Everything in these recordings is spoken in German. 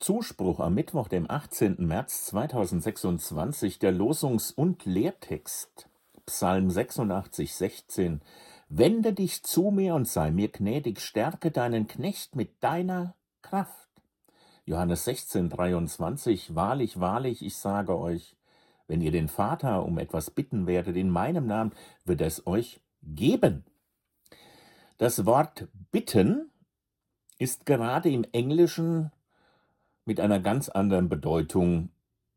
Zuspruch am Mittwoch, dem 18. März 2026, der Losungs- und Lehrtext. Psalm 86, 16. Wende dich zu mir und sei mir gnädig, stärke deinen Knecht mit deiner Kraft. Johannes 16, 23. Wahrlich, wahrlich, ich sage euch, wenn ihr den Vater um etwas bitten werdet in meinem Namen, wird er es euch geben. Das Wort bitten ist gerade im Englischen mit einer ganz anderen Bedeutung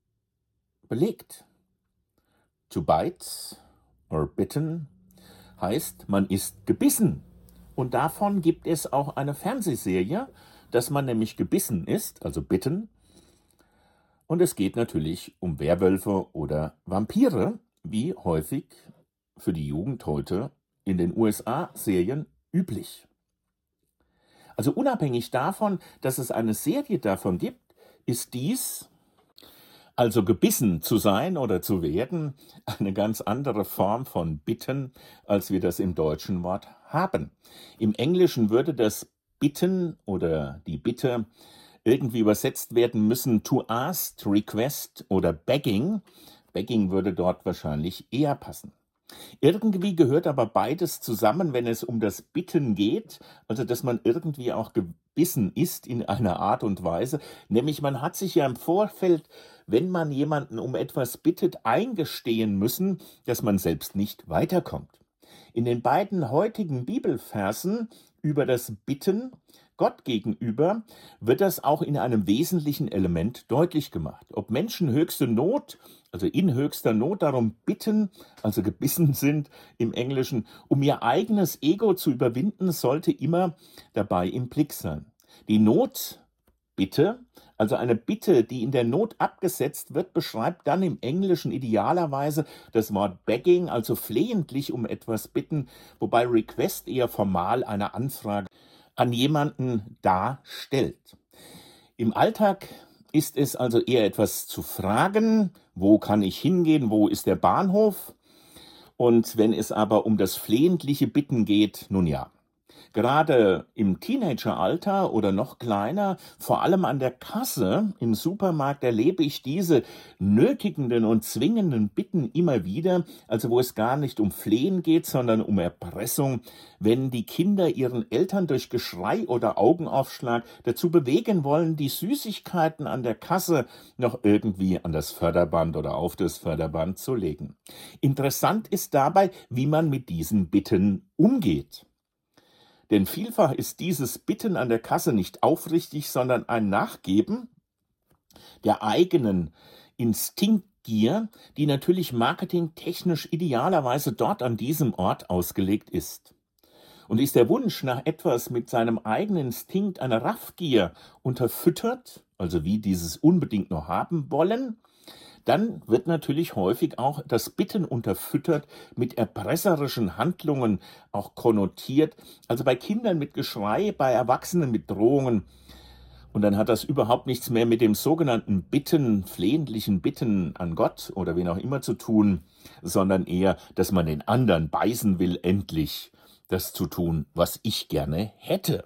belegt. To bite or bitten heißt, man ist gebissen. Und davon gibt es auch eine Fernsehserie, dass man nämlich gebissen ist, also bitten. Und es geht natürlich um Werwölfe oder Vampire, wie häufig für die Jugend heute in den USA-Serien üblich. Also unabhängig davon, dass es eine Serie davon gibt, ist dies, also gebissen zu sein oder zu werden, eine ganz andere Form von bitten, als wir das im deutschen Wort haben. Im Englischen würde das bitten oder die Bitte irgendwie übersetzt werden müssen to ask, to request oder begging. Begging würde dort wahrscheinlich eher passen. Irgendwie gehört aber beides zusammen, wenn es um das Bitten geht, also dass man irgendwie auch gebissen ist in einer Art und Weise, nämlich man hat sich ja im Vorfeld, wenn man jemanden um etwas bittet, eingestehen müssen, dass man selbst nicht weiterkommt. In den beiden heutigen Bibelversen über das Bitten Gott gegenüber wird das auch in einem wesentlichen Element deutlich gemacht. Ob Menschen höchste Not, also in höchster Not darum bitten, also gebissen sind im Englischen, um ihr eigenes Ego zu überwinden, sollte immer dabei im Blick sein. Die Notbitte, also eine Bitte, die in der Not abgesetzt wird, beschreibt dann im Englischen idealerweise das Wort begging, also flehentlich um etwas bitten, wobei request eher formal eine Anfrage an jemanden darstellt. Im Alltag ist es also eher etwas zu fragen, wo kann ich hingehen, wo ist der Bahnhof? Und wenn es aber um das flehentliche Bitten geht, nun ja. Gerade im Teenageralter oder noch kleiner, vor allem an der Kasse im Supermarkt erlebe ich diese nötigenden und zwingenden Bitten immer wieder, also wo es gar nicht um Flehen geht, sondern um Erpressung, wenn die Kinder ihren Eltern durch Geschrei oder Augenaufschlag dazu bewegen wollen, die Süßigkeiten an der Kasse noch irgendwie an das Förderband oder auf das Förderband zu legen. Interessant ist dabei, wie man mit diesen Bitten umgeht. Denn vielfach ist dieses Bitten an der Kasse nicht aufrichtig, sondern ein Nachgeben der eigenen Instinktgier, die natürlich marketingtechnisch idealerweise dort an diesem Ort ausgelegt ist. Und ist der Wunsch nach etwas mit seinem eigenen Instinkt einer Raffgier unterfüttert, also wie dieses unbedingt noch haben wollen, dann wird natürlich häufig auch das Bitten unterfüttert mit erpresserischen Handlungen, auch konnotiert, also bei Kindern mit Geschrei, bei Erwachsenen mit Drohungen. Und dann hat das überhaupt nichts mehr mit dem sogenannten Bitten, flehentlichen Bitten an Gott oder wen auch immer zu tun, sondern eher, dass man den anderen beißen will, endlich das zu tun, was ich gerne hätte.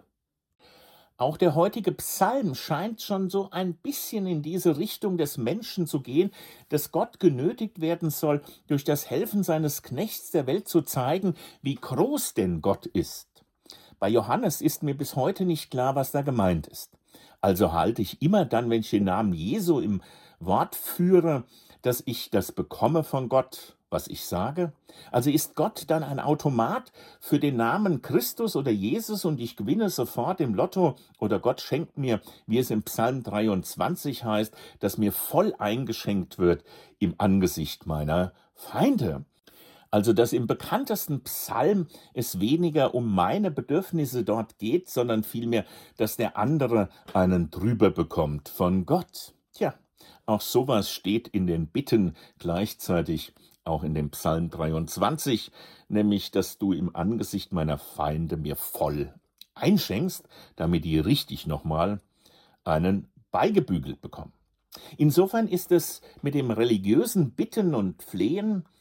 Auch der heutige Psalm scheint schon so ein bisschen in diese Richtung des Menschen zu gehen, dass Gott genötigt werden soll, durch das Helfen seines Knechts der Welt zu zeigen, wie groß denn Gott ist. Bei Johannes ist mir bis heute nicht klar, was da gemeint ist. Also halte ich immer dann, wenn ich den Namen Jesu im Wort führe, dass ich das bekomme von Gott, was ich sage? Also ist Gott dann ein Automat für den Namen Christus oder Jesus und ich gewinne sofort im Lotto oder Gott schenkt mir, wie es im Psalm 23 heißt, dass mir voll eingeschenkt wird im Angesicht meiner Feinde. Also dass im bekanntesten Psalm es weniger um meine Bedürfnisse dort geht, sondern vielmehr, dass der andere einen drüber bekommt von Gott. Tja, auch sowas steht in den Bitten gleichzeitig auch in dem Psalm 23, nämlich, dass du im Angesicht meiner Feinde mir voll einschenkst, damit die richtig nochmal einen beigebügelt bekommen. Insofern ist es mit dem religiösen Bitten und Flehen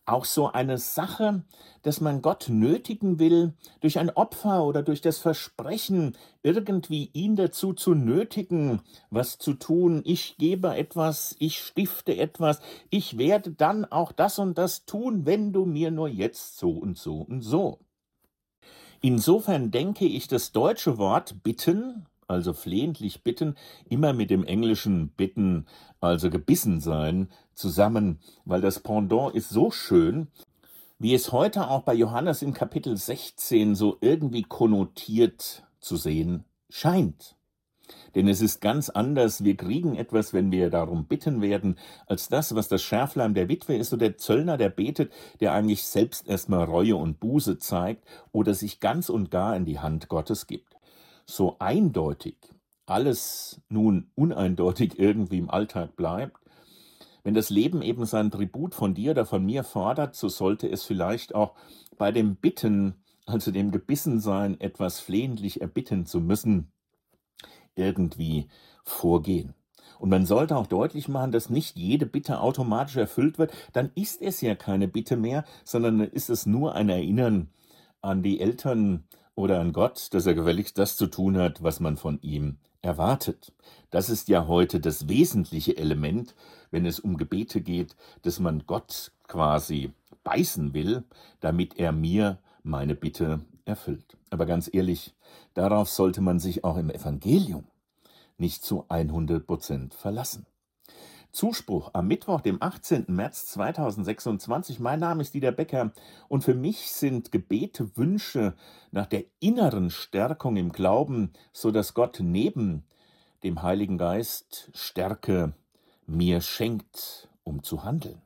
auch so eine Sache, dass man Gott nötigen will, durch ein Opfer oder durch das Versprechen irgendwie ihn dazu zu nötigen, was zu tun. Ich gebe etwas, ich stifte etwas, ich werde dann auch das und das tun, wenn du mir nur jetzt so und so und so. Insofern denke ich, das deutsche Wort bitten, also flehentlich bitten, immer mit dem englischen bitten, also gebissen sein, zusammen, weil das Pendant ist so schön, wie es heute auch bei Johannes im Kapitel 16 so irgendwie konnotiert zu sehen scheint. Denn es ist ganz anders, wir kriegen etwas, wenn wir darum bitten werden, als das, was das Schärflein der Witwe ist, oder der Zöllner, der betet, der eigentlich selbst erstmal Reue und Buße zeigt oder sich ganz und gar in die Hand Gottes gibt. So eindeutig alles nun uneindeutig irgendwie im Alltag bleibt, wenn das Leben eben sein Tribut von dir oder von mir fordert, so sollte es vielleicht auch bei dem Bitten, also dem Gebissensein, etwas flehentlich erbitten zu müssen, irgendwie vorgehen. Und man sollte auch deutlich machen, dass nicht jede Bitte automatisch erfüllt wird. Dann ist es ja keine Bitte mehr, sondern dann ist es nur ein Erinnern an die Eltern oder an Gott, dass er gefälligst das zu tun hat, was man von ihm erwartet. Das ist ja heute das wesentliche Element, wenn es um Gebete geht, dass man Gott quasi beißen will, damit er mir meine Bitte erfüllt. Aber ganz ehrlich, darauf sollte man sich auch im Evangelium nicht zu 100% verlassen. Zuspruch am Mittwoch, dem 18. März 2026. Mein Name ist Dieter Becker und für mich sind Gebete Wünsche nach der inneren Stärkung im Glauben, so dass Gott neben dem Heiligen Geist Stärke mir schenkt, um zu handeln.